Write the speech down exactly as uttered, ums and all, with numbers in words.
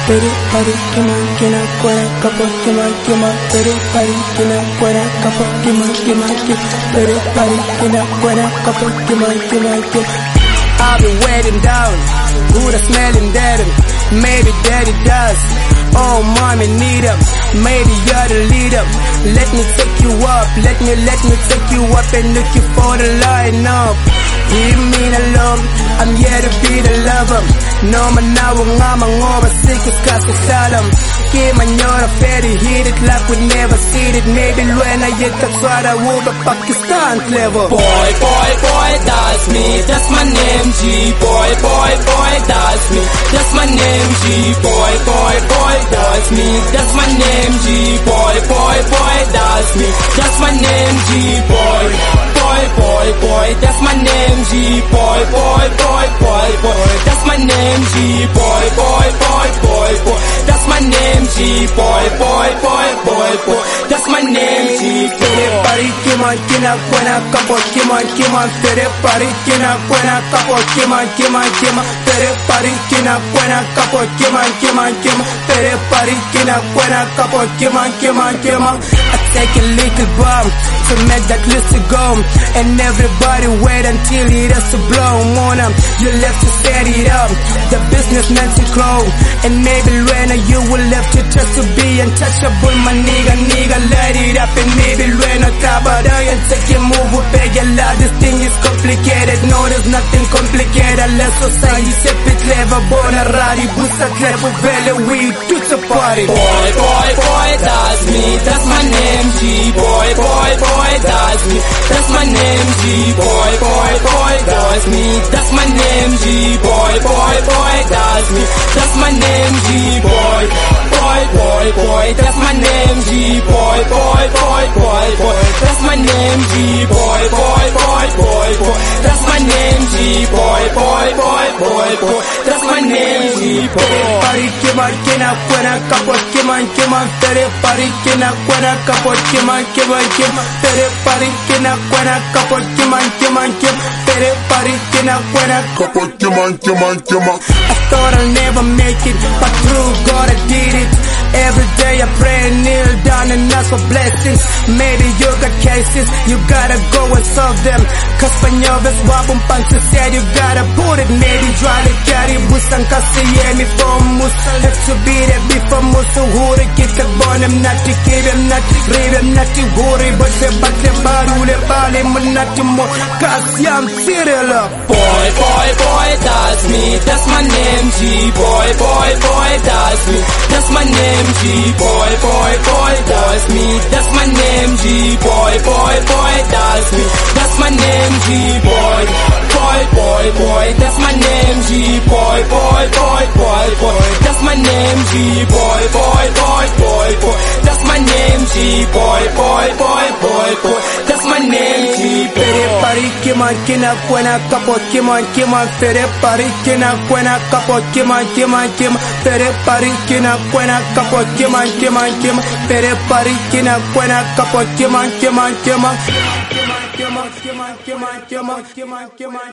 Tere pari kima kina kwara kapo kima kima. Tere pari kina kwara kapo kima kima kima. Tere pari kina kwara kapo kima kima kima. I've been waiting down, good at smelling dead. Maybe daddy does. Oh, mommy need him. Maybe you're the leader. Let me take you up. Let me, let me take you up and look you for the line up. Leave me alone. I'm here to be the lover. No man now I'm over sick as Kasasalam. Give my nyora fatty, hit it like we never seen it. Maybe when I get the swada wood of Pakistan clever. Boy, boy, boy, that's me. That's my name, G. Boy, boy, boy, that's me. That's my name, G. Boy, boy, boy, that's me. That's my name, G. Boy, boy, boy, that's me. That's my name, G. Boy, boy, boy, boy, that's my name, G. Boy, boy, boy, boy, boy, that's my name, G. Boy, boy, boy, boy, boy, that's my name, G. Boy, boy, boy, boy, boy, that's my name, G. Tere pari kima kina kwena kapo kima kima. Tere pari kina kwena kapo kima kima kima. Tere pari kina kwena kapo kima kima kima. Tere pari kina kwena kapo kima kima kima. I take a little bomb to make that list to go, and everybody wait until it has to blow on 'em. You left to set it up, the business meant to grow, and maybe when you will left to just to be untouchable, my nigga, nigga, light it up, and maybe when I top out and take your move with beg a lot. This thing is complicated, no, there's nothing complicated. Let's society sepe clever, born a rari, busta clever, vele, we do the party. Boy, boy, boy, that's me. That's my name, G. Boy, boy, boy, that's me. That's my name, G. Boy, boy, boy, that's me. That's my name, G. Boy, boy, boy, that's me. That's my name, G. Boy, boy, boy, boy, that's my name, G. Boy, boy, boy, boy, boy, that's my name, G. Boy, boy, boy, boy, boy, that's my name, G. Boy, boy, boy, boy, boy, that's my name, G. Tere pari kima kina kwena kapo kima kima. Tere pari kina kwena kapo kima kima kima. Tere pari kina kwena kapo kima kima kima. Tere pari kina kwena kapo kima kima kima. I thought I'll never make it, but through God I did it. Every day I pray and kneel down and ask for blessings. Maybe you got cases, you gotta go and solve them. Cause for nervous wabum pansa said you gotta put it. Maybe try to carry busan kasi yemi for musa. Have to be there before musa huri. Get the bond him not to give him not to read him not to worry. But the back the baru le bali mun not to more. Cause I'm serial up. Boy, boy, boy, that's me. That's my name, G. Boy, boy, boy, that's me. That's my name, G. Boy, boy, boy, that's me. That's my name, G. Boy, boy, boy, that's me. That's my name, G. Boy, boy, boy, boy, that's my name, G. Boy, boy, boy, boy, boy, that's my name, G. Boy, boy, boy, boy, boy, that's my name, G. Boy, boy, boy, boy, boy, that's my name, G. Tere pari kima kina kwena kapo kima kima. Tere pari kina kwena kapo kima kima kima. Tere pari kina kwena kapo kima kima kima. Tere pari kina kwena kapo kima kima kima. Kima kima kima kima kima kima kima.